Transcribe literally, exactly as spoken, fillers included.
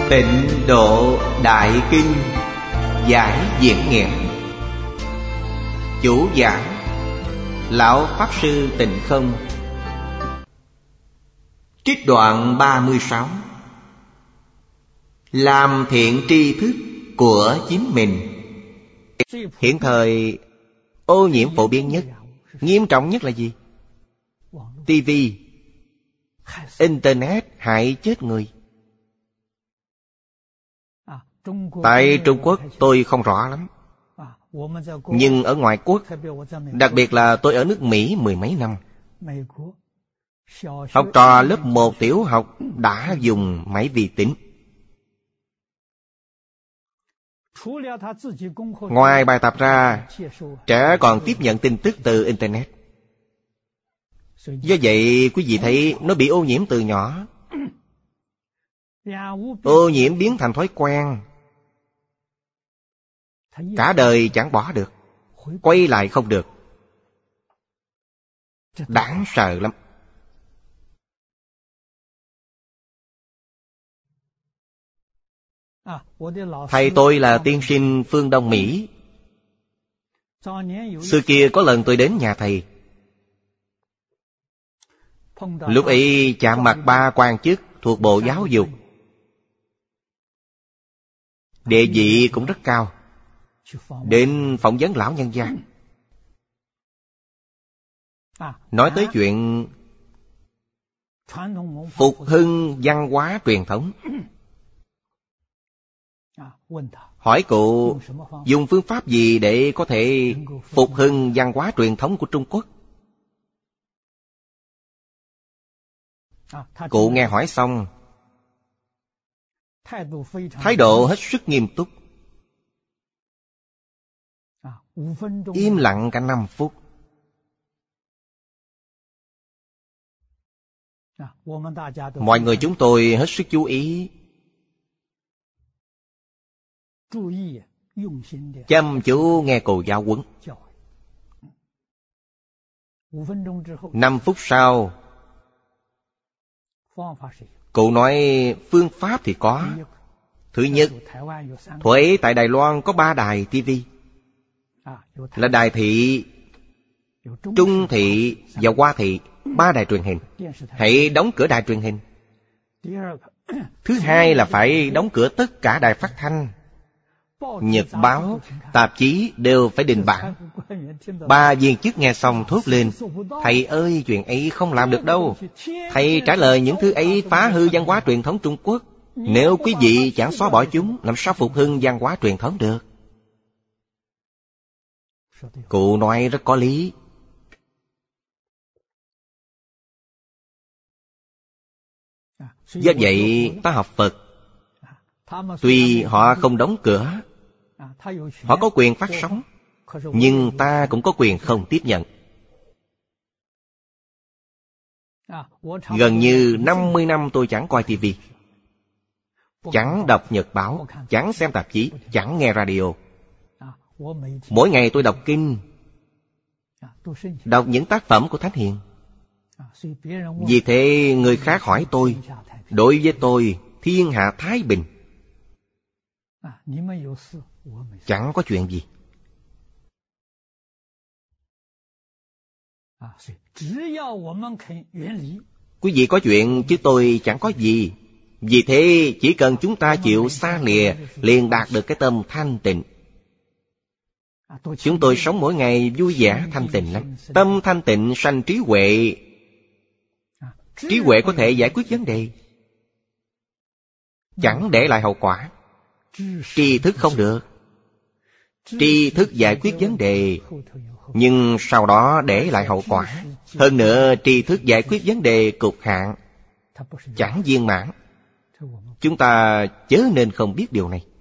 Tịnh Độ Đại Kinh Giải Diễn Nghĩa. Chủ giảng Lão Pháp Sư Tịnh Không. Trích đoạn ba mươi sáu. Làm thiện tri thức của chính mình. Hiện thời ô nhiễm phổ biến nhất, nghiêm trọng nhất là gì? ti vi, Internet hại chết người. Tại Trung Quốc tôi không rõ lắm, nhưng ở ngoại quốc, đặc biệt là tôi ở nước Mỹ mười mấy năm, học trò lớp một tiểu học đã dùng máy vi tính. Ngoài bài tập ra, trẻ còn tiếp nhận tin tức từ Internet. Do vậy quý vị thấy nó bị ô nhiễm từ nhỏ. Ô nhiễm biến thành thói quen, cả đời chẳng bỏ được, quay lại không được. Đáng sợ lắm. Thầy tôi là tiên sinh phương Đông Mỹ. Xưa kia có lần tôi đến nhà thầy, lúc ấy chạm mặt ba quan chức thuộc Bộ Giáo dục, địa vị cũng rất cao, đến phỏng vấn lão nhân gia, nói tới chuyện phục hưng văn hóa truyền thống. Hỏi cụ dùng phương pháp gì để có thể phục hưng văn hóa truyền thống của Trung Quốc. Cụ nghe hỏi xong, thái độ hết sức nghiêm túc, im lặng cả năm phút. Mọi người chúng tôi hết sức chú ý, chăm chú nghe cụ giáo huấn. Năm phút sau, cụ nói phương pháp thì có. Thứ nhất, thuở tại Đài Loan có ba đài ti vi, là Đài Thị, Trung Thị và Hoa Thị, ba đài truyền hình. Hãy đóng cửa đài truyền hình. Thứ hai là phải đóng cửa tất cả đài phát thanh, nhật báo, tạp chí đều phải đình bản. Ba viên chức nghe xong thốt lên: thầy ơi, chuyện ấy không làm được đâu. Thầy trả lời những thứ ấy phá hư văn hóa truyền thống Trung Quốc. Nếu quý vị chẳng xóa bỏ chúng, làm sao phục hưng văn hóa truyền thống được? Cụ nói rất có lý. Do vậy ta học Phật, tuy họ không đóng cửa, họ có quyền phát sóng, nhưng ta cũng có quyền không tiếp nhận. Gần như năm mươi năm tôi chẳng coi ti vi, chẳng đọc nhật báo, chẳng xem tạp chí, chẳng nghe radio. Mỗi ngày tôi đọc kinh, đọc những tác phẩm của Thánh Hiền. Vì thế người khác hỏi tôi, đối với tôi thiên hạ thái bình, chẳng có chuyện gì. Quý vị có chuyện chứ tôi chẳng có gì. Vì thế chỉ cần chúng ta chịu xa lìa, liền đạt được cái tâm thanh tịnh. Chúng tôi sống mỗi ngày vui vẻ thanh tịnh lắm. Tâm thanh tịnh sanh trí huệ. Trí huệ có thể giải quyết vấn đề, chẳng để lại hậu quả. Tri thức không được. Tri thức giải quyết vấn đề, nhưng sau đó để lại hậu quả. Hơn nữa tri thức giải quyết vấn đề cục hạn, chẳng viên mãn. Chúng ta chớ nên không biết điều này.